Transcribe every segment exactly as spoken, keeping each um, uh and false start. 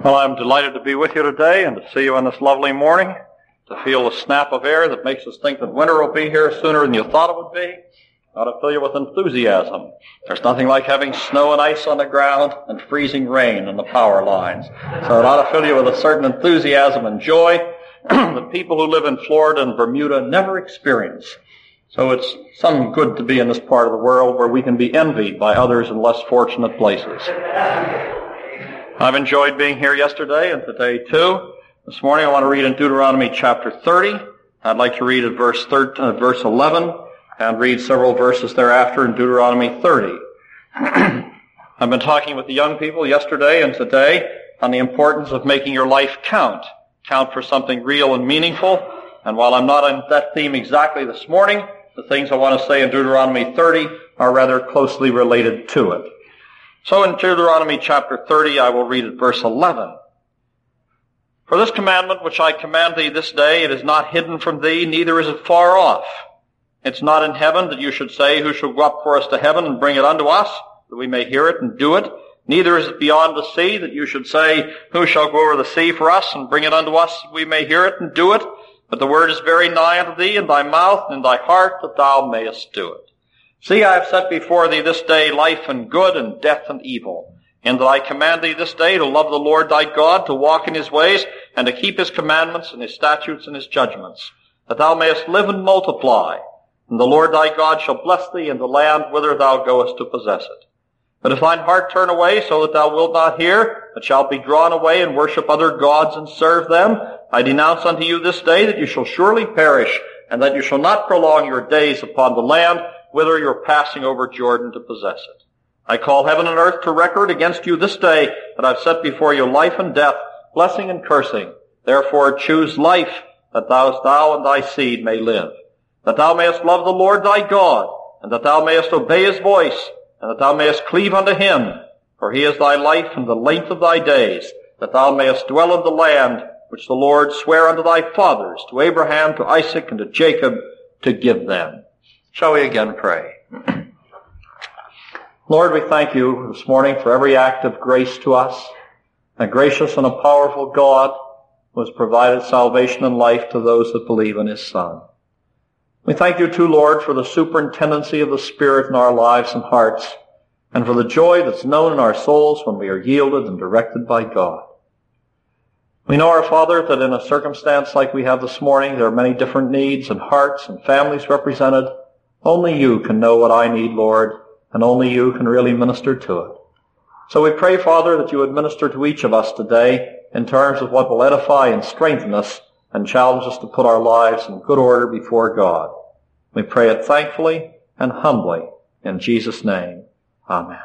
Well, I'm delighted to be with you today and to see you on this lovely morning, to feel the snap of air that makes us think that winter will be here sooner than you thought it would be. I ought to fill you with enthusiasm. There's nothing like having snow and ice on the ground and freezing rain on the power lines. So it ought to fill you with a certain enthusiasm and joy that people who live in Florida and Bermuda never experience. So it's some good to be in this part of the world where we can be envied by others in less fortunate places. I've enjoyed being here yesterday and today too. This morning I want to read in Deuteronomy chapter thirty. I'd like to read at verse thirteen, uh, verse eleven and read several verses thereafter in Deuteronomy thirty. I've been talking with the young people yesterday and today on the importance of making your life count. Count for something real and meaningful. And while I'm not on that theme exactly this morning, the things I want to say in Deuteronomy thirty are rather closely related to it. So in Deuteronomy chapter thirty, I will read at verse eleven. For this commandment which I command thee this day, it is not hidden from thee, neither is it far off. It's not in heaven that you should say, who shall go up for us to heaven and bring it unto us, that we may hear it and do it. Neither is it beyond the sea that you should say, who shall go over the sea for us and bring it unto us, that we may hear it and do it. But the word is very nigh unto thee, in thy mouth and in thy heart, that thou mayest do it. See, I have set before thee this day life and good, and death and evil. And that I command thee this day to love the Lord thy God, to walk in his ways, and to keep his commandments and his statutes and his judgments, that thou mayest live and multiply. And the Lord thy God shall bless thee in the land whither thou goest to possess it. But if thine heart turn away, so that thou wilt not hear, but shalt be drawn away and worship other gods and serve them, I denounce unto you this day that you shall surely perish, and that you shall not prolong your days upon the land whither you are passing over Jordan to possess it. I call heaven and earth to record against you this day that I've set before you life and death, blessing and cursing. Therefore choose life, that thou, thou and thy seed may live, that thou mayest love the Lord thy God, and that thou mayest obey his voice, and that thou mayest cleave unto him, for he is thy life and the length of thy days, that thou mayest dwell in the land which the Lord sware unto thy fathers, to Abraham, to Isaac, and to Jacob, to give them. Shall we again pray? Lord, we thank you this morning for every act of grace to us, a gracious and a powerful God who has provided salvation and life to those that believe in his Son. We thank you too, Lord, for the superintendency of the Spirit in our lives and hearts, and for the joy that's known in our souls when we are yielded and directed by God. We know, our Father, that in a circumstance like we have this morning, there are many different needs and hearts and families represented. Only you can know what I need, Lord, and only you can really minister to it. So we pray, Father, that you would minister to each of us today in terms of what will edify and strengthen us and challenge us to put our lives in good order before God. We pray it thankfully and humbly in Jesus' name. Amen.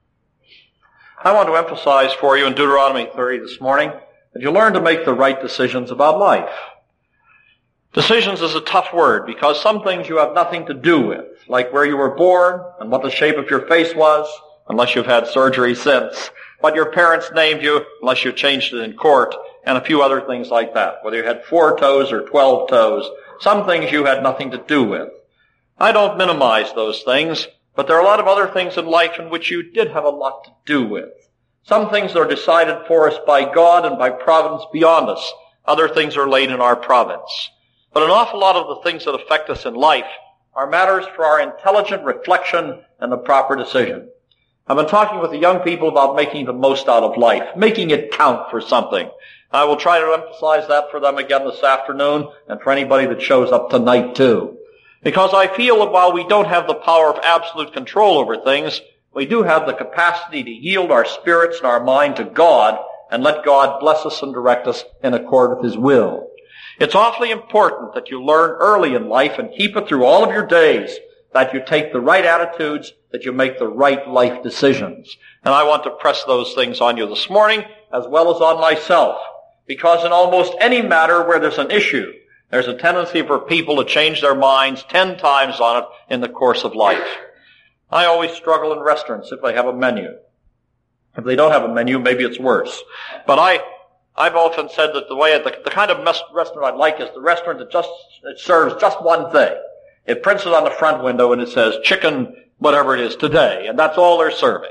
I want to emphasize for you in Deuteronomy thirty this morning that you learn to make the right decisions about life. Decisions is a tough word because some things you have nothing to do with, like where you were born and what the shape of your face was, unless you've had surgery since, what your parents named you, unless you changed it in court, and a few other things like that, whether you had four toes or twelve toes. Some things you had nothing to do with. I don't minimize those things, but there are a lot of other things in life in which you did have a lot to do with. Some things are decided for us by God and by providence beyond us. Other things are laid in our province. But an awful lot of the things that affect us in life are matters for our intelligent reflection and the proper decision. I've been talking with the young people about making the most out of life, making it count for something. I will try to emphasize that for them again this afternoon and for anybody that shows up tonight too. Because I feel that while we don't have the power of absolute control over things, we do have the capacity to yield our spirits and our mind to God and let God bless us and direct us in accord with his will. It's awfully important that you learn early in life and keep it through all of your days, that you take the right attitudes, that you make the right life decisions. And I want to press those things on you this morning as well as on myself. Because in almost any matter where there's an issue, there's a tendency for people to change their minds ten times on it in the course of life. I always struggle in restaurants if they have a menu. If they don't have a menu, maybe it's worse. But I, I've often said that the way, the, the kind of restaurant I'd like is the restaurant that just, it serves just one thing. It prints it on the front window and it says chicken, whatever it is today, and that's all they're serving.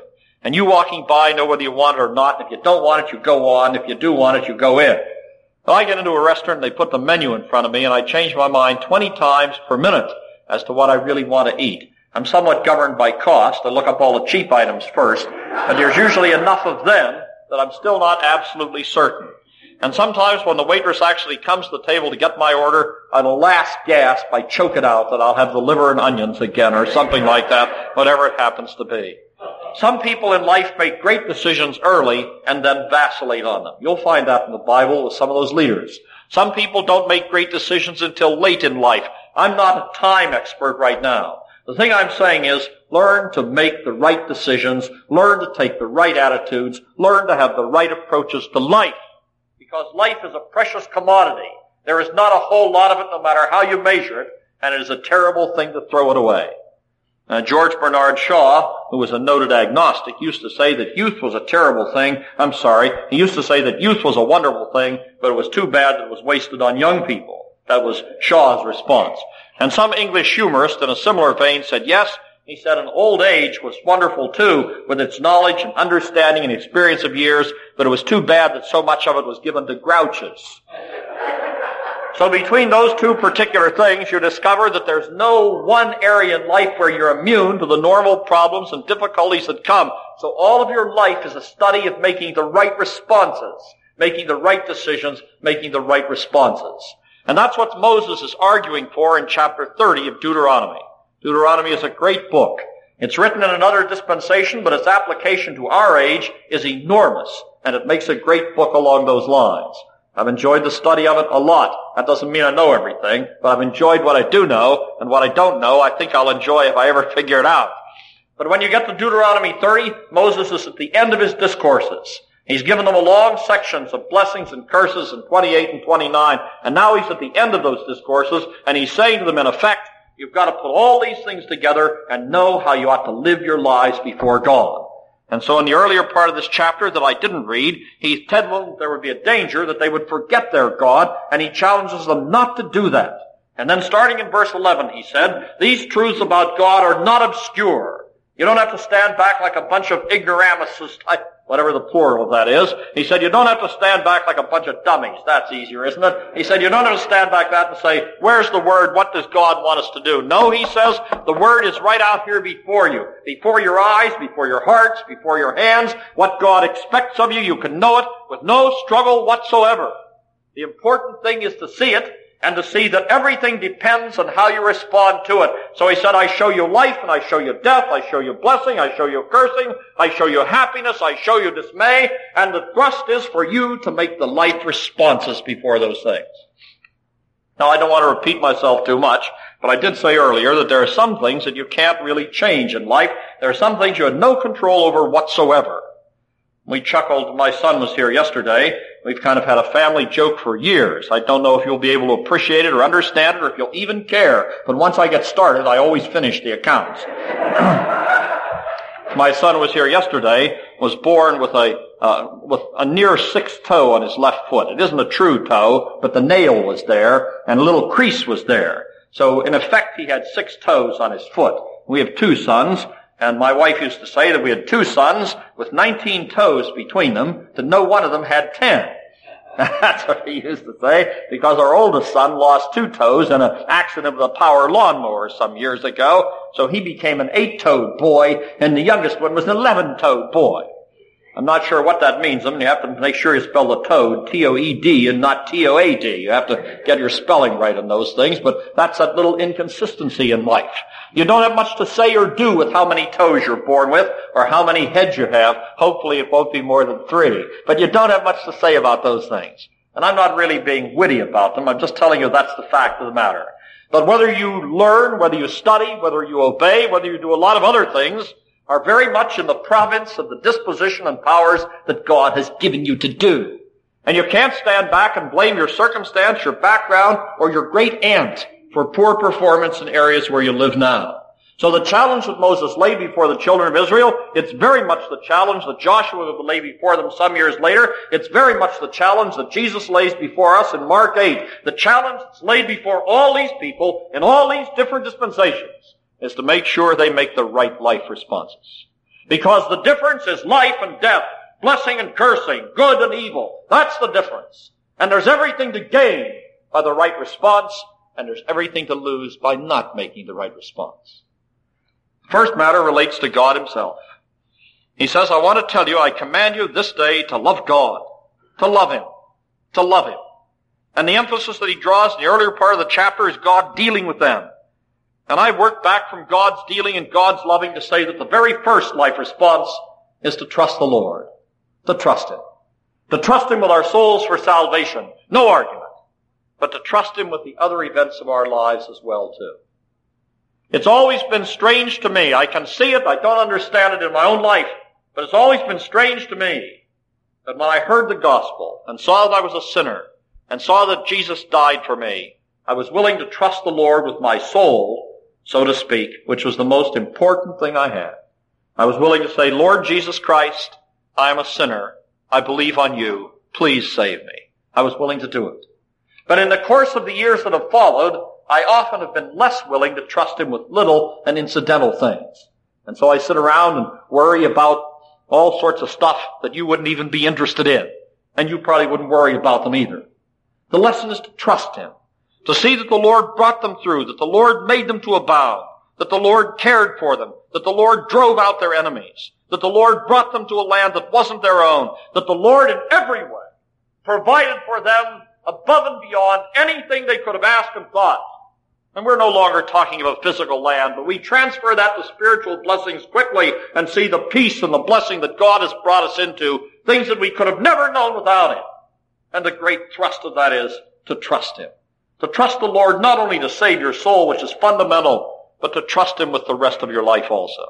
And you walking by know whether you want it or not. If you don't want it, you go on. If you do want it, you go in. Well, I get into a restaurant and they put the menu in front of me and I change my mind twenty times per minute as to what I really want to eat. I'm somewhat governed by cost. I look up all the cheap items first, and there's usually enough of them that I'm still not absolutely certain. And sometimes when the waitress actually comes to the table to get my order, on the last gasp, I choke it out that I'll have the liver and onions again or something like that, whatever it happens to be. Some people in life make great decisions early and then vacillate on them. You'll find that in the Bible with some of those leaders. Some people don't make great decisions until late in life. I'm not a time expert right now. The thing I'm saying is, learn to make the right decisions, learn to take the right attitudes, learn to have the right approaches to life. Because life is a precious commodity. There is not a whole lot of it, no matter how you measure it, and it is a terrible thing to throw it away. Uh, George Bernard Shaw, who was a noted agnostic, used to say that youth was a terrible thing. I'm sorry. He used to say that youth was a wonderful thing, but it was too bad that it was wasted on young people. That was Shaw's response. And some English humorist in a similar vein said, yes, he said an old age was wonderful too, with its knowledge and understanding and experience of years, but it was too bad that so much of it was given to grouches. So between those two particular things, you discover that there's no one area in life where you're immune to the normal problems and difficulties that come. So all of your life is a study of making the right responses, making the right decisions, making the right responses. And that's what Moses is arguing for in chapter thirty of Deuteronomy. Deuteronomy is a great book. It's written in another dispensation, but its application to our age is enormous, and it makes a great book along those lines. I've enjoyed the study of it a lot. That doesn't mean I know everything, but I've enjoyed what I do know, and what I don't know, I think I'll enjoy if I ever figure it out. But when you get to Deuteronomy thirty, Moses is at the end of his discourses. He's given them a long sections of blessings and curses in twenty-eight and twenty-nine, and now he's at the end of those discourses, and he's saying to them, in effect, you've got to put all these things together and know how you ought to live your lives before God. And so in the earlier part of this chapter that I didn't read, he said, well, there would be a danger that they would forget their God, and he challenges them not to do that. And then starting in verse eleven, he said, these truths about God are not obscure. You don't have to stand back like a bunch of ignoramuses, whatever the plural of that is. He said, you don't have to stand back like a bunch of dummies. That's easier, isn't it? He said, you don't have to stand back that and say, where's the word? What does God want us to do? No, he says, the word is right out here before you. Before your eyes, before your hearts, before your hands. What God expects of you, you can know it with no struggle whatsoever. The important thing is to see it, and to see that everything depends on how you respond to it. So he said, I show you life, and I show you death, I show you blessing, I show you cursing, I show you happiness, I show you dismay, and the thrust is for you to make the life responses before those things. Now, I don't want to repeat myself too much, but I did say earlier that there are some things that you can't really change in life. There are some things you have no control over whatsoever. We chuckled, my son was here yesterday. We've kind of had a family joke for years. I don't know if you'll be able to appreciate it or understand it or if you'll even care. But once I get started, I always finish the accounts. My son was here yesterday, was born with a, uh, with a near sixth toe on his left foot. It isn't a true toe, but the nail was there and a little crease was there. So in effect, he had six toes on his foot. We have two sons. And my wife used to say that we had two sons with nineteen toes between them, that no one of them had ten. That's what he used to say, because our oldest son lost two toes in an accident with a power lawnmower some years ago, so he became an eight-toed boy, and the youngest one was an eleven-toed boy. I'm not sure what that means. I mean, you have to make sure you spell the toad, T O E D, and not T O A D. You have to get your spelling right on those things, but that's that little inconsistency in life. You don't have much to say or do with how many toes you're born with, or how many heads you have. Hopefully it won't be more than three. But you don't have much to say about those things. And I'm not really being witty about them. I'm just telling you that's the fact of the matter. But whether you learn, whether you study, whether you obey, whether you do a lot of other things, are very much in the province of the disposition and powers that God has given you to do. And you can't stand back and blame your circumstance, your background, or your great aunt for poor performance in areas where you live now. So the challenge that Moses laid before the children of Israel, it's very much the challenge that Joshua will lay before them some years later. It's very much the challenge that Jesus lays before us in Mark eight. The challenge that's laid before all these people in all these different dispensations is to make sure they make the right life responses. Because the difference is life and death, blessing and cursing, good and evil. That's the difference. And there's everything to gain by the right response, and there's everything to lose by not making the right response. The first matter relates to God himself. He says, I want to tell you, I command you this day to love God, to love him, to love him. And the emphasis that he draws in the earlier part of the chapter is God dealing with them. And I work back from God's dealing and God's loving to say that the very first life response is to trust the Lord, to trust him. To trust him with our souls for salvation, no argument, but to trust him with the other events of our lives as well too. It's always been strange to me. I can see it, I don't understand it in my own life, but it's always been strange to me that when I heard the gospel and saw that I was a sinner and saw that Jesus died for me, I was willing to trust the Lord with my soul, so to speak, which was the most important thing I had. I was willing to say, Lord Jesus Christ, I am a sinner. I believe on you. Please save me. I was willing to do it. But in the course of the years that have followed, I often have been less willing to trust him with little and incidental things. And so I sit around and worry about all sorts of stuff that you wouldn't even be interested in. And you probably wouldn't worry about them either. The lesson is to trust him. To see that the Lord brought them through, that the Lord made them to abound, that the Lord cared for them, that the Lord drove out their enemies, that the Lord brought them to a land that wasn't their own, that the Lord in every way provided for them above and beyond anything they could have asked and thought. And we're no longer talking about physical land, but we transfer that to spiritual blessings quickly and see the peace and the blessing that God has brought us into, things that we could have never known without him. And the great thrust of that is to trust him. To trust the Lord not only to save your soul, which is fundamental, but to trust him with the rest of your life also.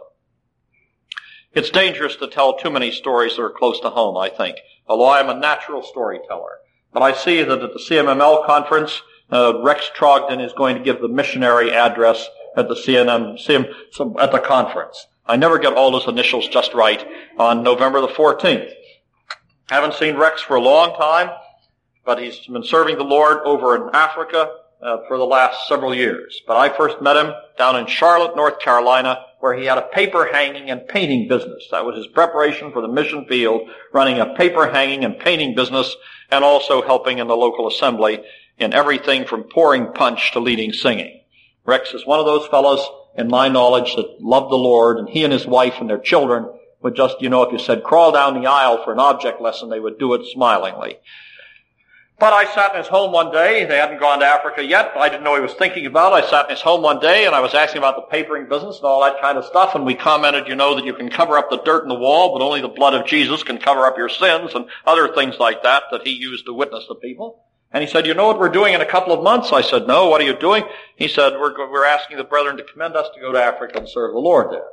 It's dangerous to tell too many stories that are close to home, I think, although I am a natural storyteller. But I see that at the C M M L conference, uh, Rex Trogdon is going to give the missionary address at the C M M, C M, at the conference. I never get all his initials just right on November the fourteenth. Haven't seen Rex for a long time, but he's been serving the Lord over in Africa uh, for the last several years. But I first met him down in Charlotte, North Carolina, where he had a paper hanging and painting business. That was his preparation for the mission field, running a paper hanging and painting business, and also helping in the local assembly in everything from pouring punch to leading singing. Rex is one of those fellows, in my knowledge, that loved the Lord, and he and his wife and their children would just, you know, if you said crawl down the aisle for an object lesson, they would do it smilingly. But I sat in his home one day. They hadn't gone to Africa yet. I didn't know what he was thinking about. I sat in his home one day, and I was asking about the papering business and all that kind of stuff, and we commented, you know, that you can cover up the dirt in the wall, but only the blood of Jesus can cover up your sins, and other things like that that he used to witness to people. And he said, you know what we're doing in a couple of months? I said, no, what are you doing? He said, we're, we're asking the brethren to commend us to go to Africa and serve the Lord there.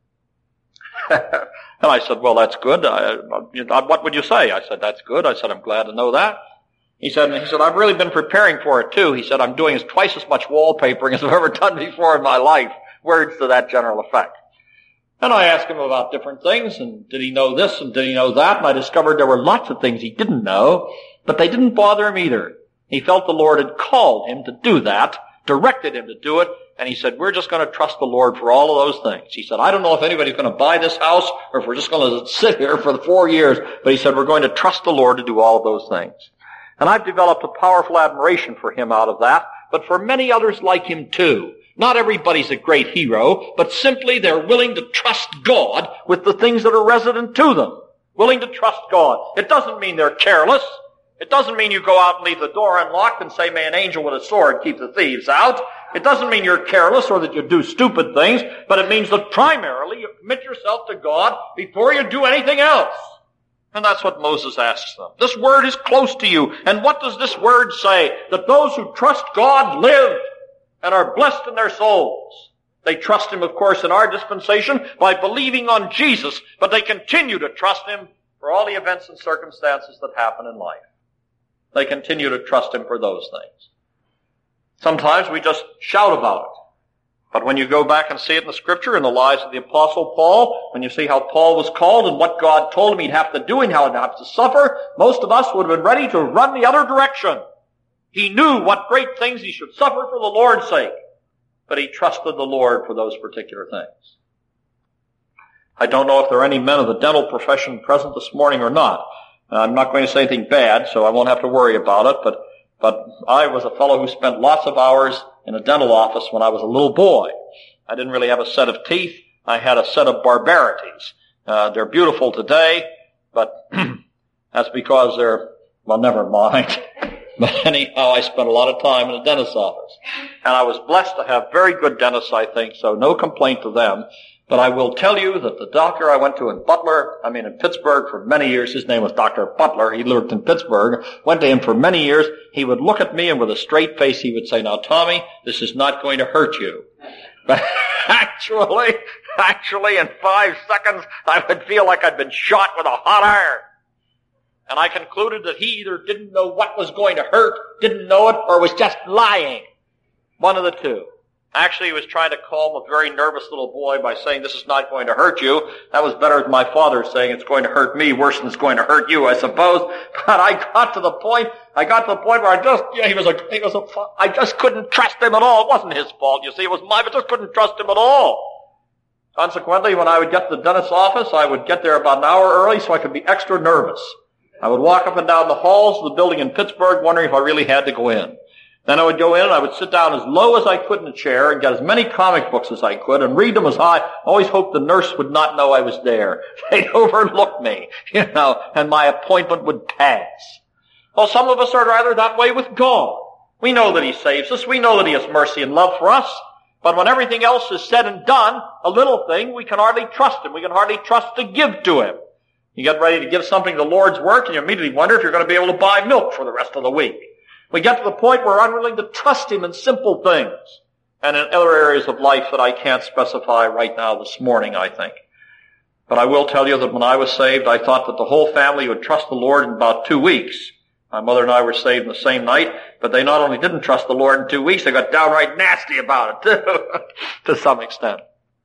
And I said, well, that's good. I, I, what would you say? I said, that's good. I said, I'm glad to know that. He said, he said, I've really been preparing for it too. He said, I'm doing twice as much wallpapering as I've ever done before in my life. Words to that general effect. And I asked him about different things, and did he know this and did he know that? And I discovered there were lots of things he didn't know, but they didn't bother him either. He felt the Lord had called him to do that, directed him to do it, and he said, we're just going to trust the Lord for all of those things. He said, I don't know if anybody's going to buy this house or if we're just going to sit here for the four years, but he said, we're going to trust the Lord to do all of those things. And I've developed a powerful admiration for him out of that, but for many others like him too. Not everybody's a great hero, but simply they're willing to trust God with the things that are resident to them. Willing to trust God. It doesn't mean they're careless. It doesn't mean you go out and leave the door unlocked and say, may an angel with a sword keep the thieves out. It doesn't mean you're careless or that you do stupid things, but it means that primarily you commit yourself to God before you do anything else. And that's what Moses asks them. This word is close to you. And what does this word say? That those who trust God live and are blessed in their souls. They trust him, of course, in our dispensation by believing on Jesus, but they continue to trust him for all the events and circumstances that happen in life. They continue to trust him for those things. Sometimes we just shout about it. But when you go back and see it in the Scripture, in the lives of the Apostle Paul, when you see how Paul was called and what God told him he'd have to do and how he'd have to suffer, most of us would have been ready to run the other direction. He knew what great things he should suffer for the Lord's sake, but he trusted the Lord for those particular things. I don't know if there are any men of the dental profession present this morning or not. I'm not going to say anything bad, so I won't have to worry about it, but, but I was a fellow who spent lots of hours in a dental office when I was a little boy. I didn't really have a set of teeth. I had a set of barbarities. Uh, they're beautiful today, but that's because they're, well, never mind. But anyhow, I spent a lot of time in a dentist's office. And I was blessed to have very good dentists, I think, so no complaint to them. But I will tell you that the doctor I went to in Butler, I mean in Pittsburgh for many years, his name was Doctor Butler, he lived in Pittsburgh, went to him for many years, he would look at me and with a straight face he would say, now Tommy, this is not going to hurt you. But actually, actually in five seconds I would feel like I'd been shot with a hot iron. And I concluded that he either didn't know what was going to hurt, didn't know it, or was just lying. One of the two. Actually, he was trying to calm a very nervous little boy by saying, this is not going to hurt you. That was better than my father saying, it's going to hurt me worse than it's going to hurt you, I suppose. But I got to the point, I got to the point where I just, yeah, he was a, he was a, I just couldn't trust him at all. It wasn't his fault, you see, it was mine, but I just couldn't trust him at all. Consequently, when I would get to the dentist's office, I would get there about an hour early so I could be extra nervous. I would walk up and down the halls of the building in Pittsburgh wondering if I really had to go in. Then I would go in and I would sit down as low as I could in a chair and get as many comic books as I could and read them as high. I always hoped the nurse would not know I was there. They'd overlook me, you know, and my appointment would pass. Well, some of us are rather that way with God. We know that He saves us. We know that He has mercy and love for us. But when everything else is said and done, a little thing, we can hardly trust Him. We can hardly trust to give to Him. You get ready to give something to the Lord's work and you immediately wonder if you're going to be able to buy milk for the rest of the week. We get to the point where we're unwilling to trust Him in simple things and in other areas of life that I can't specify right now this morning, I think. But I will tell you that when I was saved, I thought that the whole family would trust the Lord in about two weeks. My mother and I were saved in the same night, but they not only didn't trust the Lord in two weeks, they got downright nasty about it, too, to some extent.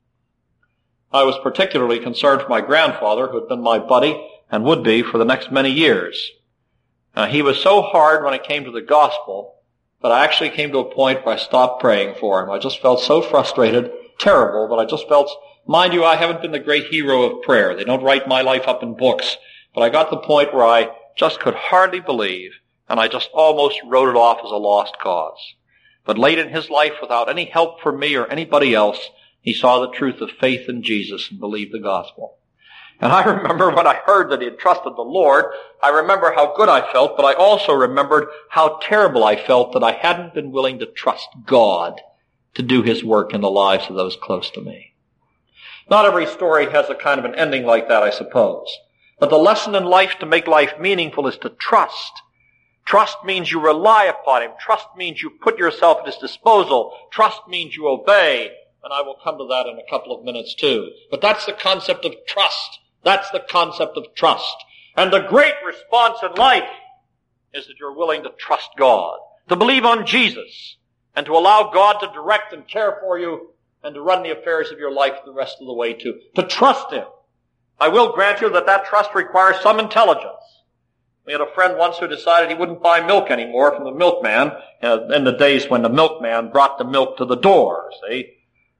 I was particularly concerned for my grandfather, who had been my buddy and would be for the next many years. Now, he was so hard when it came to the gospel that I actually came to a point where I stopped praying for him. I just felt so frustrated, terrible, but I just felt, mind you, I haven't been the great hero of prayer. They don't write my life up in books. But I got to the point where I just could hardly believe, and I just almost wrote it off as a lost cause. But late in his life, without any help from me or anybody else, he saw the truth of faith in Jesus and believed the gospel. And I remember when I heard that he had trusted the Lord, I remember how good I felt, but I also remembered how terrible I felt that I hadn't been willing to trust God to do His work in the lives of those close to me. Not every story has a kind of an ending like that, I suppose. But the lesson in life to make life meaningful is to trust. Trust means you rely upon Him. Trust means you put yourself at His disposal. Trust means you obey. And I will come to that in a couple of minutes too. But that's the concept of trust. That's the concept of trust. And the great response in life is that you're willing to trust God, to believe on Jesus, and to allow God to direct and care for you and to run the affairs of your life the rest of the way too. To trust Him. I will grant you that that trust requires some intelligence. We had a friend once who decided he wouldn't buy milk anymore from the milkman uh, in the days when the milkman brought the milk to the door, see?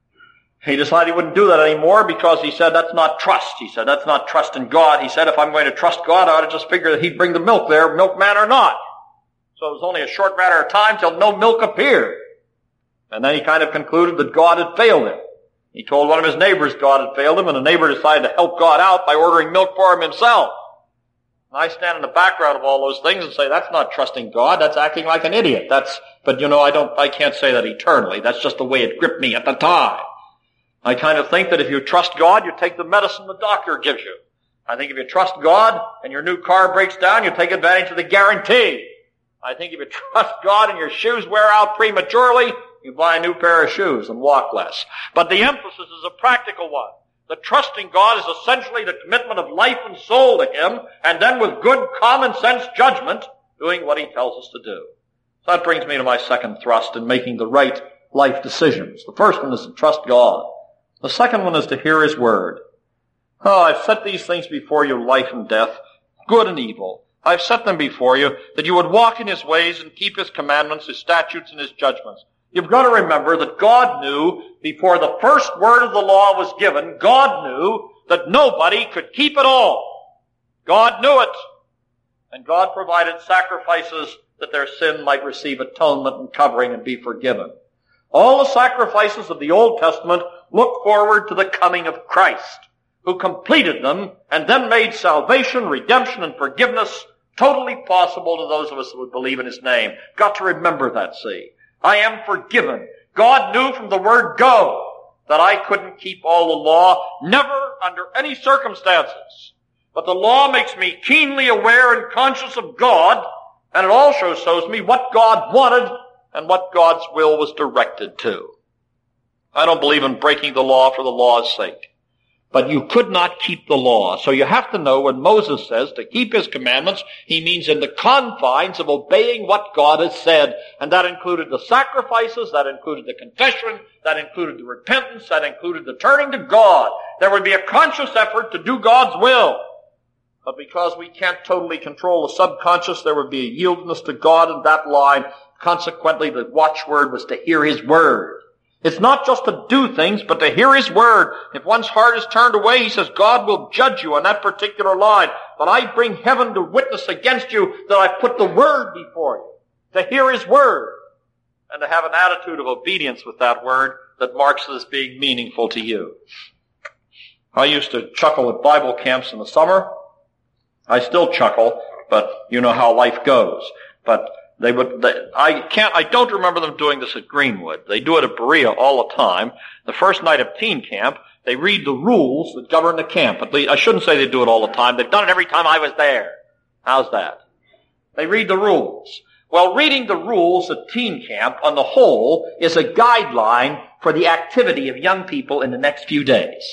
He decided he wouldn't do that anymore because he said that's not trust. He said that's not trust in God. He said if I'm going to trust God, I ought to just figure that He'd bring the milk there, milkman or not. So it was only a short matter of time till no milk appeared. And then he kind of concluded that God had failed him. He told one of his neighbors God had failed him, and the neighbor decided to help God out by ordering milk for him himself. And I stand in the background of all those things and say that's not trusting God, that's acting like an idiot. That's, but you know, I don't, I can't say that eternally. That's just the way it gripped me at the time. I kind of think that if you trust God, you take the medicine the doctor gives you. I think if you trust God and your new car breaks down, you take advantage of the guarantee. I think if you trust God and your shoes wear out prematurely, you buy a new pair of shoes and walk less. But the emphasis is a practical one. The trusting God is essentially the commitment of life and soul to Him, and then with good common sense judgment, doing what He tells us to do. So that brings me to my second thrust in making the right life decisions. The first one is to trust God. The second one is to hear His word. Oh, I've set these things before you, life and death, good and evil. I've set them before you, that you would walk in His ways and keep His commandments, His statutes, and His judgments. You've got to remember that God knew, before the first word of the law was given, God knew that nobody could keep it all. God knew it. And God provided sacrifices that their sin might receive atonement and covering and be forgiven. All the sacrifices of the Old Testament look forward to the coming of Christ, who completed them and then made salvation, redemption, and forgiveness totally possible to those of us who would believe in His name. Got to remember that, see. I am forgiven. God knew from the word go that I couldn't keep all the law, never under any circumstances. But the law makes me keenly aware and conscious of God, and it also shows me what God wanted and what God's will was directed to. I don't believe in breaking the law for the law's sake. But you could not keep the law. So you have to know when Moses says to keep his commandments, he means in the confines of obeying what God has said. And that included the sacrifices, that included the confession, that included the repentance, that included the turning to God. There would be a conscious effort to do God's will. But because we can't totally control the subconscious, there would be a yieldedness to God in that line. Consequently, the watchword was to hear His word. It's not just to do things, but to hear His word. If one's heart is turned away, He says, God will judge you on that particular line. But I bring heaven to witness against you that I've put the word before you. To hear His word. And to have an attitude of obedience with that word that marks it as being meaningful to you. I used to chuckle at Bible camps in the summer. I still chuckle, but you know how life goes. But They would, they, I can't, I don't remember them doing this at Greenwood. They do it at Berea all the time. The first night of teen camp, they read the rules that govern the camp. At least, I shouldn't say they do it all the time. They've done it every time I was there. How's that? They read the rules. Well, reading the rules at teen camp on the whole is a guideline for the activity of young people in the next few days.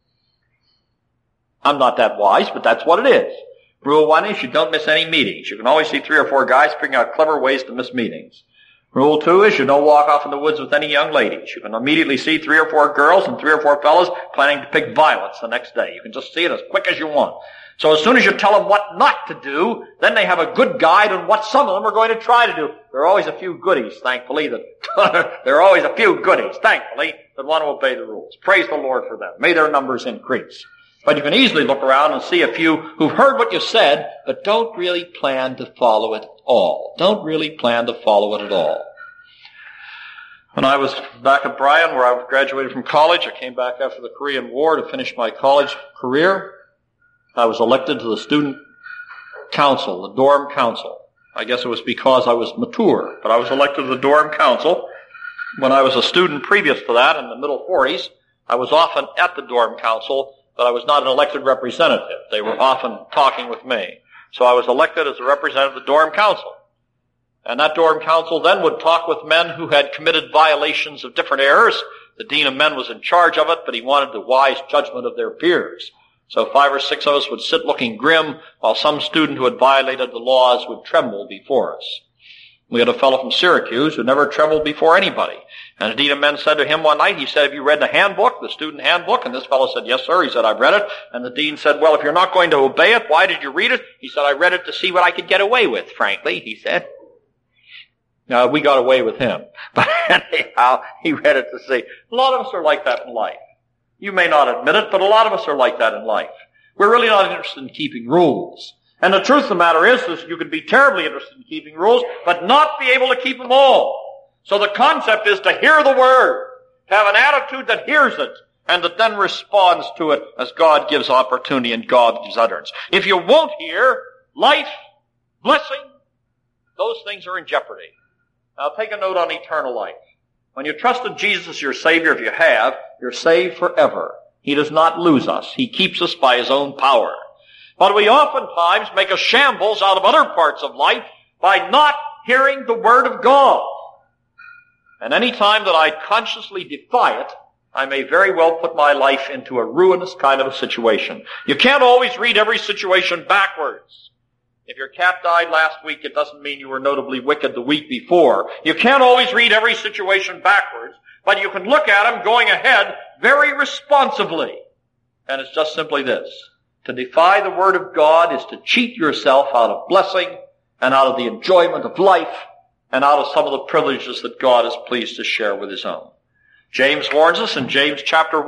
I'm not that wise, but that's what it is. Rule one is you don't miss any meetings. You can always see three or four guys figuring out clever ways to miss meetings. Rule two is you don't walk off in the woods with any young ladies. You can immediately see three or four girls and three or four fellows planning to pick violets the next day. You can just see it as quick as you want. So as soon as you tell them what not to do, then they have a good guide on what some of them are going to try to do. There are always a few goodies, thankfully, that there are always a few goodies, thankfully, that want to obey the rules. Praise the Lord for them. May their numbers increase. But you can easily look around and see a few who've heard what you said, but don't really plan to follow it all. Don't really plan to follow it at all. When I was back at Bryan, where I graduated from college, I came back after the Korean War to finish my college career. I was elected to the student council, the dorm council. I guess it was because I was mature, but I was elected to the dorm council. When I was a student previous to that, in the middle forties, I was often at the dorm council, but I was not an elected representative. They were often talking with me. So I was elected as a representative of the dorm council. And that dorm council then would talk with men who had committed violations of different errors. The dean of men was in charge of it, but he wanted the wise judgment of their peers. So five or six of us would sit looking grim while some student who had violated the laws would tremble before us. We had a fellow from Syracuse who never trembled before anybody. And the dean of men said to him one night, he said, have you read the handbook, the student handbook? And this fellow said, yes, sir. He said, I've read it. And the dean said, well, if you're not going to obey it, why did you read it? He said, I read it to see what I could get away with, frankly, he said. Now, we got away with him. But anyhow, he read it to see. A lot of us are like that in life. You may not admit it, but a lot of us are like that in life. We're really not interested in keeping rules. And the truth of the matter is, is you could be terribly interested in keeping rules, but not be able to keep them all. So the concept is to hear the word, to have an attitude that hears it, and that then responds to it as God gives opportunity and God gives utterance. If you won't hear, life, blessing, those things are in jeopardy. Now take a note on eternal life. When you trusted Jesus as your Savior, if you have, you're saved forever. He does not lose us. He keeps us by His own power. But we oftentimes make a shambles out of other parts of life by not hearing the Word of God. And any time that I consciously defy it, I may very well put my life into a ruinous kind of a situation. You can't always read every situation backwards. If your cat died last week, it doesn't mean you were notably wicked the week before. You can't always read every situation backwards, but you can look at them going ahead very responsibly. And it's just simply this. To defy the Word of God is to cheat yourself out of blessing and out of the enjoyment of life and out of some of the privileges that God is pleased to share with His own. James warns us in James chapter one,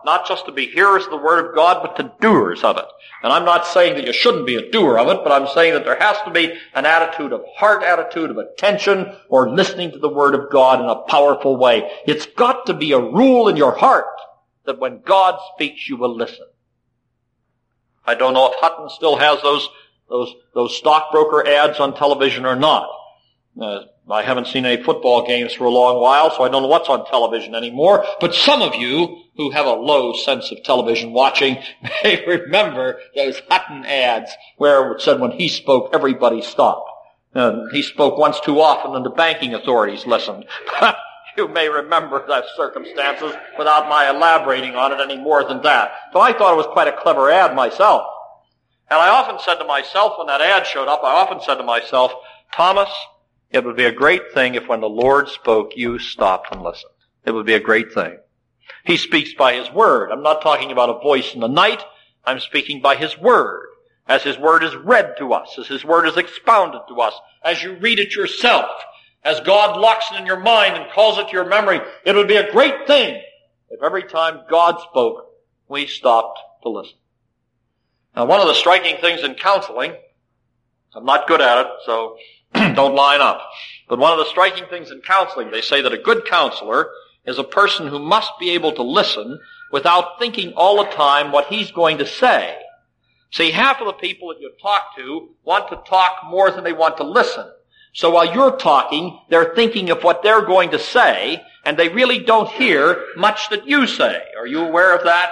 not just to be hearers of the Word of God, but to doers of it. And I'm not saying that you shouldn't be a doer of it, but I'm saying that there has to be an attitude of heart attitude of attention or listening to the Word of God in a powerful way. It's got to be a rule in your heart that when God speaks, you will listen. I don't know if Hutton still has those those those stockbroker ads on television or not. Uh, I haven't seen any football games for a long while, so I don't know what's on television anymore. But some of you who have a low sense of television watching may remember those Hutton ads where it said when he spoke, everybody stopped. Uh, he spoke once too often and the banking authorities listened. You may remember those circumstances without my elaborating on it any more than that. So I thought it was quite a clever ad myself. And I often said to myself, when that ad showed up, I often said to myself, Thomas, it would be a great thing if when the Lord spoke, you stopped and listened. It would be a great thing. He speaks by His Word. I'm not talking about a voice in the night. I'm speaking by His Word. As His Word is read to us, as His Word is expounded to us, as you read it yourself, as God locks it in your mind and calls it to your memory, it would be a great thing if every time God spoke, we stopped to listen. Now, one of the striking things in counseling, I'm not good at it, so don't line up, but one of the striking things in counseling, they say that a good counselor is a person who must be able to listen without thinking all the time what he's going to say. See, half of the people that you talk to want to talk more than they want to listen. So while you're talking, they're thinking of what they're going to say, and they really don't hear much that you say. Are you aware of that?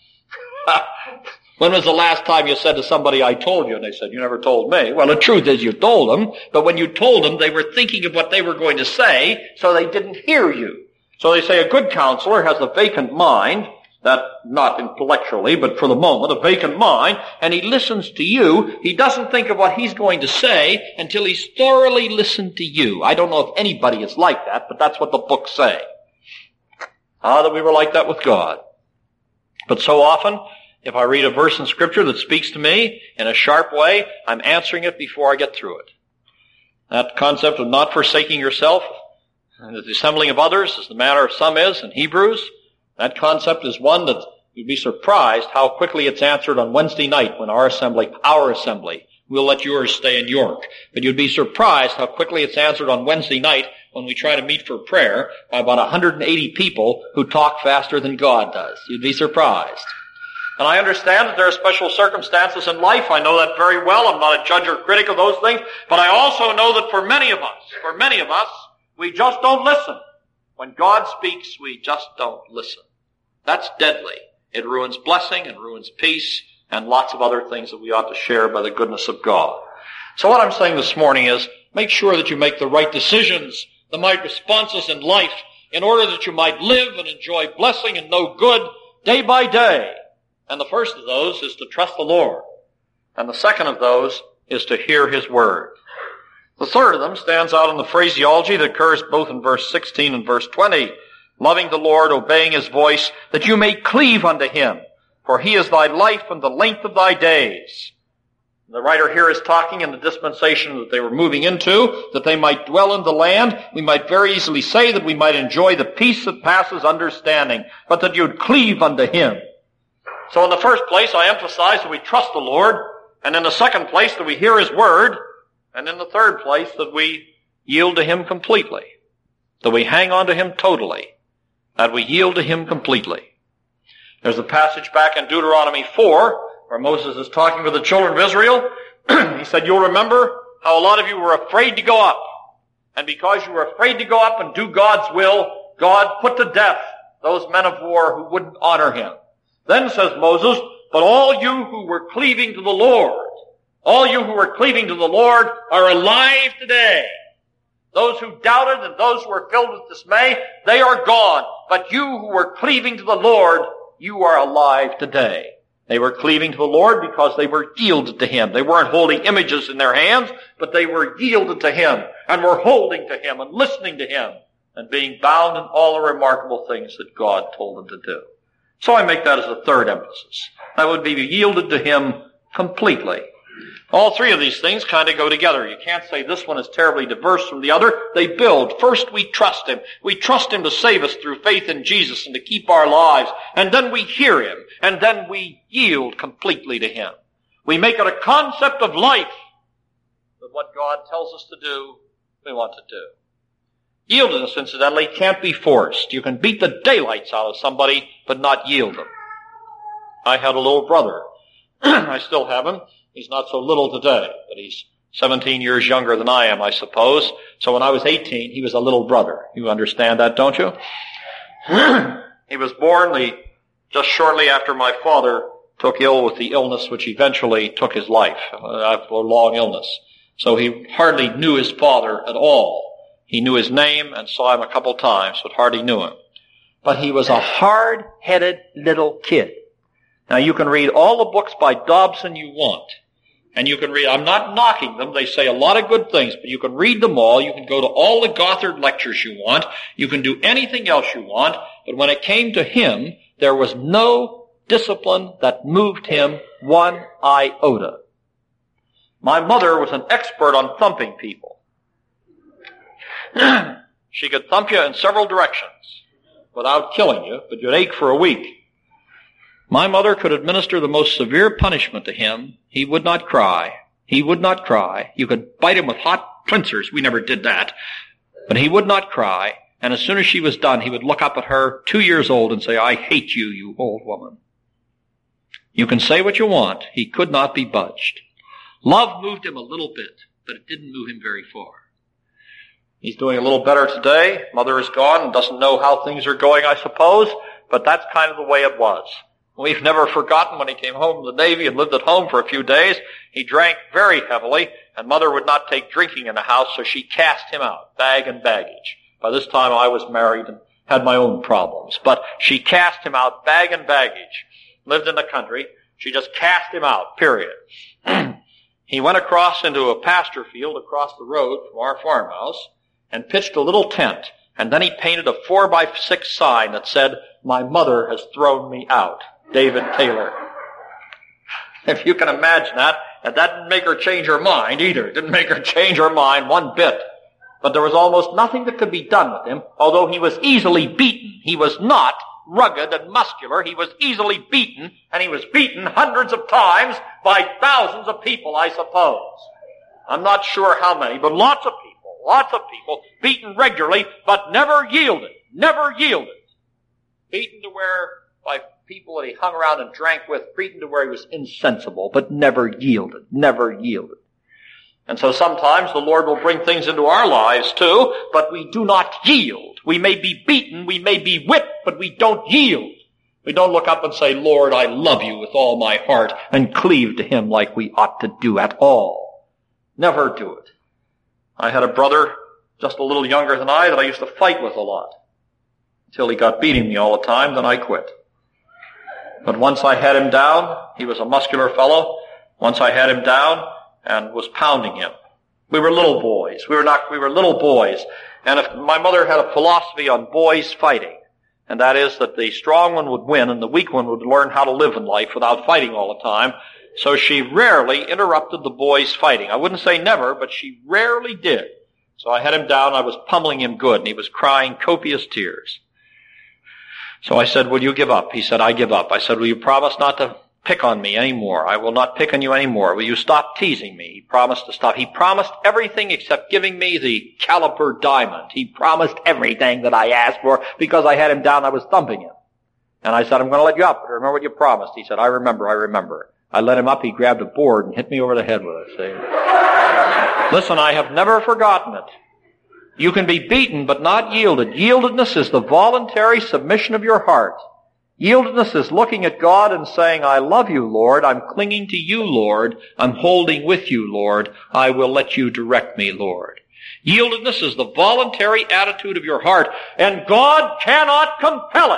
When was the last time you said to somebody, I told you? And they said, you never told me. Well, the truth is you told them, but when you told them, they were thinking of what they were going to say, so they didn't hear you. So they say a good counselor has a vacant mind, that not intellectually, but for the moment, a vacant mind, and he listens to you. He doesn't think of what he's going to say until he's thoroughly listened to you. I don't know if anybody is like that, but that's what the books say. Ah, that we were like that with God. But so often, if I read a verse in Scripture that speaks to me in a sharp way, I'm answering it before I get through it. That concept of not forsaking yourself, and the assembling of others, as the manner of some is in Hebrews, that concept is one that you'd be surprised how quickly it's answered on Wednesday night when our assembly, our assembly, we'll let yours stay in York. But you'd be surprised how quickly it's answered on Wednesday night when we try to meet for prayer by about one hundred eighty people who talk faster than God does. You'd be surprised. And I understand that there are special circumstances in life. I know that very well. I'm not a judge or critic of those things. But I also know that for many of us, for many of us, we just don't listen. When God speaks, we just don't listen. That's deadly. It ruins blessing and ruins peace and lots of other things that we ought to share by the goodness of God. So what I'm saying this morning is, make sure that you make the right decisions, the right responses in life, in order that you might live and enjoy blessing and know good day by day. And the first of those is to trust the Lord. And the second of those is to hear His Word. The third of them stands out in the phraseology that occurs both in verse sixteen and verse twenty. Loving the Lord, obeying His voice, that you may cleave unto Him, for He is thy life and the length of thy days. The writer here is talking in the dispensation that they were moving into, that they might dwell in the land. We might very easily say that we might enjoy the peace that passes understanding, but that you'd cleave unto Him. So in the first place, I emphasize that we trust the Lord, and in the second place, that we hear His Word, and in the third place, that we yield to Him completely, that we hang on to Him totally, that we yield to Him completely. There's a passage back in Deuteronomy four, where Moses is talking with the children of Israel. He said, you'll remember how a lot of you were afraid to go up. And because you were afraid to go up and do God's will, God put to death those men of war who wouldn't honor Him. Then says Moses, but all you who were cleaving to the Lord, all you who were cleaving to the Lord are alive today. Those who doubted and those who were filled with dismay, they are gone. But you who were cleaving to the Lord, you are alive today. They were cleaving to the Lord because they were yielded to Him. They weren't holding images in their hands, but they were yielded to Him and were holding to Him and listening to Him and being bound in all the remarkable things that God told them to do. So I make that as a third emphasis. That would be yielded to Him completely. All three of these things kind of go together. You can't say this one is terribly diverse from the other. They build. First, we trust Him. We trust Him to save us through faith in Jesus and to keep our lives. And then we hear Him. And then we yield completely to Him. We make it a concept of life that what God tells us to do, we want to do. Yieldedness, incidentally, can't be forced. You can beat the daylights out of somebody, but not yield them. I had a little brother. I still have him. He's not so little today, but he's seventeen years younger than I am, I suppose. So when I was eighteen, he was a little brother. You understand that, don't you? He was born the, just shortly after my father took ill with the illness which eventually took his life, uh, after a long illness. So he hardly knew his father at all. He knew his name and saw him a couple times, but hardly knew him. But he was a hard-headed little kid. Now you can read all the books by Dobson you want. And you can read, I'm not knocking them, they say a lot of good things, but you can read them all, you can go to all the Gothard lectures you want, you can do anything else you want, but when it came to him, there was no discipline that moved him one iota. My mother was an expert on thumping people. She could thump you in several directions without killing you, but you'd ache for a week. My mother could administer the most severe punishment to him. He would not cry. He would not cry. You could bite him with hot pincers. We never did that. But he would not cry. And as soon as she was done, he would look up at her, two years old, and say, I hate you, you old woman. You can say what you want. He could not be budged. Love moved him a little bit, but it didn't move him very far. He's doing a little better today. Mother is gone and doesn't know how things are going, I suppose. But that's kind of the way it was. We've never forgotten when he came home from the Navy and lived at home for a few days. He drank very heavily, and Mother would not take drinking in the house, so she cast him out, bag and baggage. By this time I was married and had my own problems. But she cast him out, bag and baggage. Lived in the country. She just cast him out, period. He went across into a pasture field across the road from our farmhouse and pitched a little tent. And then he painted a four by six sign that said, my mother has thrown me out. David Taylor. If you can imagine that, and that didn't make her change her mind either. It didn't make her change her mind one bit. But there was almost nothing that could be done with him, although he was easily beaten. He was not rugged and muscular. He was easily beaten, and he was beaten hundreds of times by thousands of people, I suppose. I'm not sure how many, but lots of people, lots of people, beaten regularly, but never yielded, never yielded. Beaten to where, by people that he hung around and drank with, beaten to where he was insensible, but never yielded, never yielded. And so sometimes the Lord will bring things into our lives too, but we do not yield. We may be beaten, we may be whipped, but we don't yield. We don't look up and say, Lord, I love you with all my heart, and cleave to Him like we ought to do at all. Never do it. I had a brother just a little younger than I that I used to fight with a lot. Until he got beating me all the time, then I quit. But once I had him down, he was a muscular fellow. Once I had him down and was pounding him. We were little boys. We were not, we were little boys. And if my mother had a philosophy on boys fighting, and that is that the strong one would win and the weak one would learn how to live in life without fighting all the time. So she rarely interrupted the boys fighting. I wouldn't say never, but she rarely did. So I had him down, I was pummeling him good, and he was crying copious tears. So I said, will you give up? He said, I give up. I said, will you promise not to pick on me anymore? I will not pick on you anymore. Will you stop teasing me? He promised to stop. He promised everything except giving me the caliper diamond. He promised everything that I asked for because I had him down, I was thumping him. And I said, I'm going to let you up, but remember what you promised. He said, I remember, I remember. I let him up, he grabbed a board and hit me over the head with it. See? Listen, I have never forgotten it. You can be beaten but not yielded. Yieldedness is the voluntary submission of your heart. Yieldedness is looking at God and saying, I love you, Lord. I'm clinging to you, Lord. I'm holding with you, Lord. I will let you direct me, Lord. Yieldedness is the voluntary attitude of your heart, and God cannot compel it.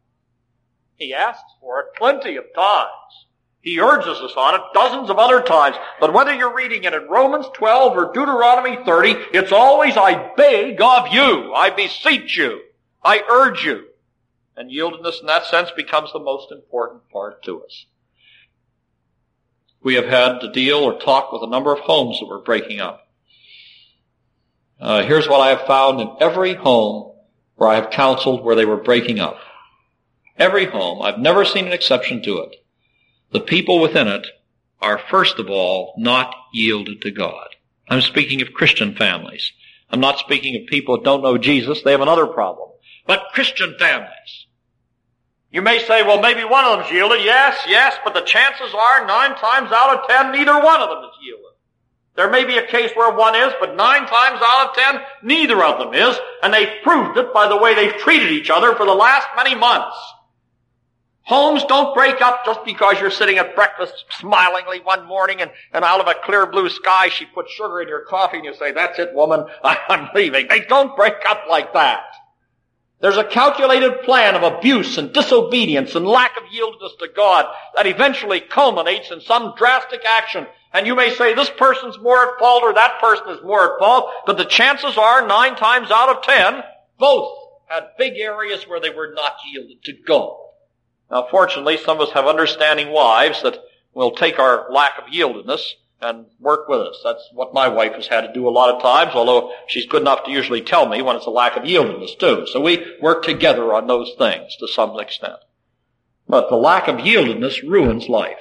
He asks for it plenty of times. He urges us on it dozens of other times. But whether you're reading it in Romans twelve or Deuteronomy thirty, it's always, I beg of you, I beseech you, I urge you. And yieldedness in that sense becomes the most important part to us. we have had to deal or talk with a number of homes that were breaking up. Uh, here's what I have found in every home where I have counseled where they were breaking up. Every home, I've never seen an exception to it. The people within it are, first of all, not yielded to God. I'm speaking of Christian families. I'm not speaking of people that don't know Jesus. They have another problem. But Christian families. You may say, well, maybe one of them's yielded. Yes, yes, but the chances are nine times out of ten, neither one of them is yielded. There may be a case where one is, but nine times out of ten, neither of them is, and they've proved it by the way they've treated each other for the last many months. Homes don't break up just because you're sitting at breakfast smilingly one morning and, and out of a clear blue sky she puts sugar in your coffee and you say, that's it, woman, I'm leaving. They don't break up like that. There's a calculated plan of abuse and disobedience and lack of yieldedness to God that eventually culminates in some drastic action. And you may say this person's more at fault or that person is more at fault, but the chances are nine times out of ten, both had big areas where they were not yielded to God. Now, fortunately, some of us have understanding wives that will take our lack of yieldedness and work with us. That's what my wife has had to do a lot of times, although she's good enough to usually tell me when it's a lack of yieldedness too. So we work together on those things to some extent. But the lack of yieldedness ruins life.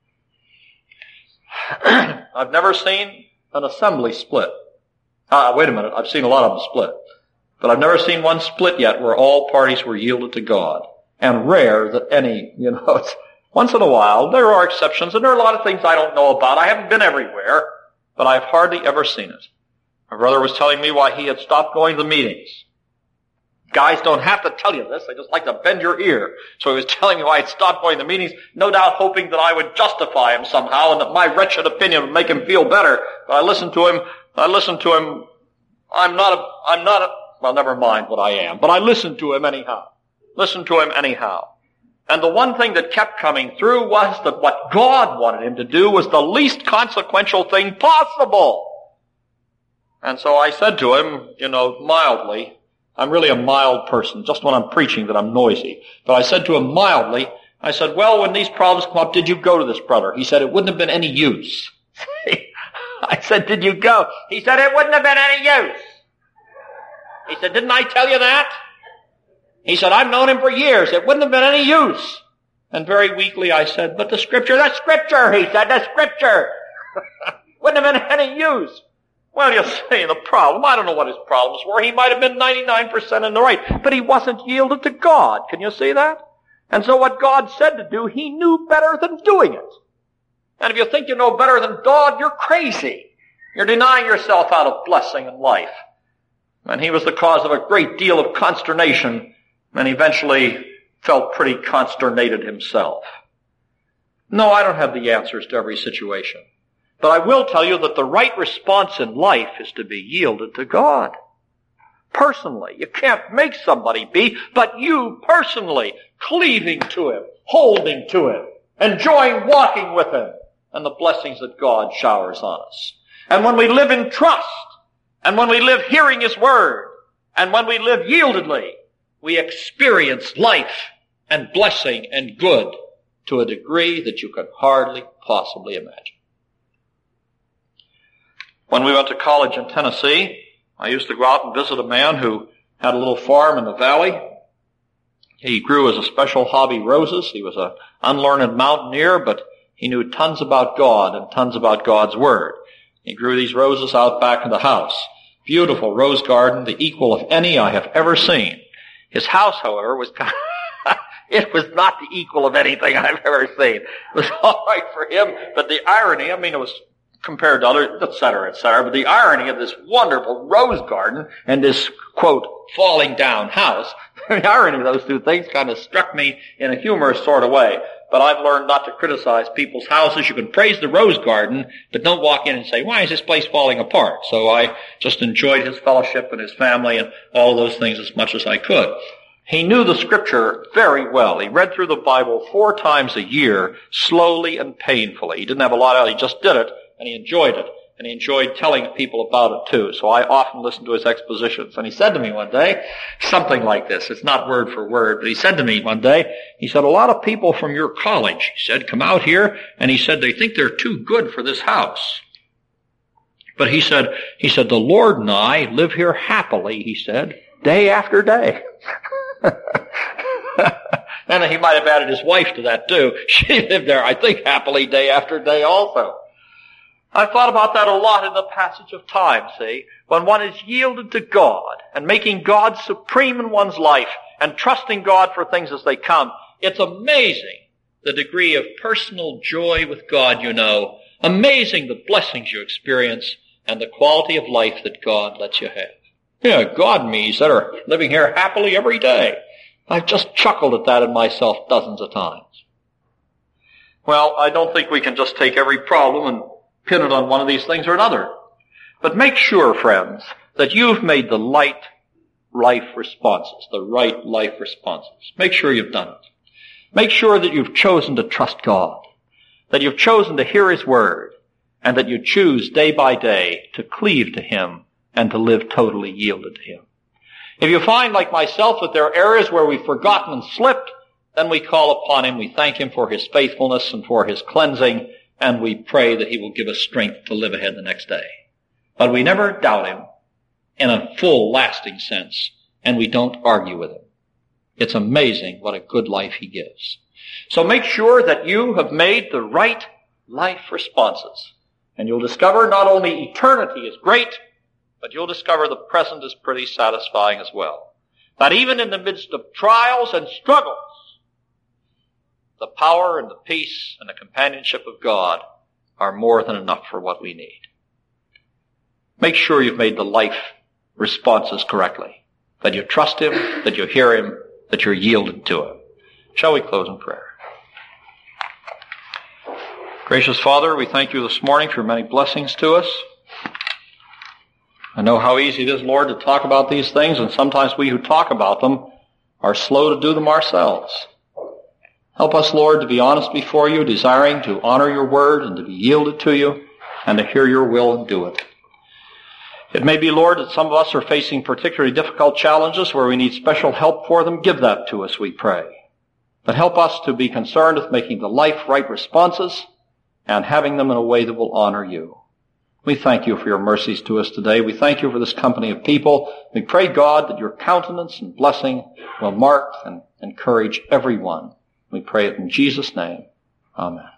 I've never seen an assembly split. Uh, wait a minute, I've seen a lot of them split. But I've never seen one split yet where all parties were yielded to God. And rare that any, you know, it's, once in a while, there are exceptions, and there are a lot of things I don't know about. I haven't been everywhere, but I've hardly ever seen it. My brother was telling me why he had stopped going to the meetings. Guys don't have to tell you this. They just like to bend your ear. So he was telling me why he'd stopped going to the meetings, no doubt hoping that I would justify him somehow and that my wretched opinion would make him feel better. But I listened to him, I listened to him, I'm not a, I'm not a, well, never mind what I am, but I listened to him anyhow. Listen to him anyhow. And the one thing that kept coming through was that what God wanted him to do was the least consequential thing possible. And so I said to him, you know, mildly, I'm really a mild person, just when I'm preaching that I'm noisy. But I said to him mildly, I said, well, when these problems come up, did you go to this brother? He said, it wouldn't have been any use. I said, did you go? He said, it wouldn't have been any use. He said, didn't I tell you that? He said, I've known him for years. It wouldn't have been any use. And very weakly I said, but the scripture, the scripture, he said, the scripture. Wouldn't have been any use. Well, you see, the problem, I don't know what his problems were. He might have been ninety-nine percent in the right, but he wasn't yielded to God. Can you see that? And so what God said to do, he knew better than doing it. And if you think you know better than God, you're crazy. You're denying yourself out of blessing in life. And he was the cause of a great deal of consternation, and eventually felt pretty consternated himself. No, I don't have the answers to every situation. But I will tell you that the right response in life is to be yielded to God. Personally. You can't make somebody be, but you personally cleaving to him, holding to him, enjoying walking with him, and the blessings that God showers on us. And when we live in trust, and when we live hearing his word, and when we live yieldedly, we experience life and blessing and good to a degree that you can hardly possibly imagine. When we went to college in Tennessee, I used to go out and visit a man who had a little farm in the valley. He grew as a special hobby roses. He was an unlearned mountaineer, but he knew tons about God and tons about God's Word. He grew these roses out back in the house. Beautiful rose garden, the equal of any I have ever seen. His house, however, was kind of, it was not the equal of anything I've ever seen. It was all right for him, but the irony, I mean, it was compared to others, et cetera, et cetera, but the irony of this wonderful rose garden and this, quote, falling down house, the irony of those two things kind of struck me in a humorous sort of way. But I've learned not to criticize people's houses. You can praise the rose garden, but don't walk in and say, why is this place falling apart? So I just enjoyed his fellowship and his family and all of those things as much as I could. He knew the scripture very well. He read through the Bible four times a year, slowly and painfully. He didn't have a lot of it. He just did it, and he enjoyed it. and he enjoyed telling people about it too. So I often listened to his expositions. And he said to me one day, something like this. It's not word for word, but he said to me one day, he said, a lot of people from your college, he said, come out here, and he said, they think they're too good for this house. But he said, he said, the Lord and I live here happily, he said, day after day. And he might have added his wife to that too. She lived there, I think, happily day after day also. I've thought about that a lot in the passage of time, see. When one is yielded to God and making God supreme in one's life and trusting God for things as they come, it's amazing the degree of personal joy with God, you know. Amazing the blessings you experience and the quality of life that God lets you have. Yeah, God and me, that are living here happily every day. I've just chuckled at that in myself dozens of times. Well, I don't think we can just take every problem and pin it on one of these things or another. But make sure, friends, that you've made the right life responses, the right life responses. Make sure you've done it. Make sure that you've chosen to trust God, that you've chosen to hear His word, and that you choose day by day to cleave to Him and to live totally yielded to Him. If you find, like myself, that there are areas where we've forgotten and slipped, then we call upon Him, we thank Him for His faithfulness and for His cleansing, and we pray that He will give us strength to live ahead the next day. But we never doubt Him in a full, lasting sense, and we don't argue with Him. It's amazing what a good life He gives. So make sure that you have made the right life responses, and you'll discover not only eternity is great, but you'll discover the present is pretty satisfying as well. That even in the midst of trials and struggles, the power and the peace and the companionship of God are more than enough for what we need. Make sure you've made the life responses correctly, that you trust Him, that you hear Him, that you're yielded to Him. Shall we close in prayer? Gracious Father, we thank You this morning for many blessings to us. I know how easy it is, Lord, to talk about these things, and sometimes we who talk about them are slow to do them ourselves. Help us, Lord, to be honest before You, desiring to honor Your word and to be yielded to You and to hear Your will and do it. It may be, Lord, that some of us are facing particularly difficult challenges where we need special help for them. Give that to us, we pray. But help us to be concerned with making the life right responses and having them in a way that will honor You. We thank You for Your mercies to us today. We thank You for this company of people. We pray, God, that Your countenance and blessing will mark and encourage everyone. We pray it in Jesus' name. Amen.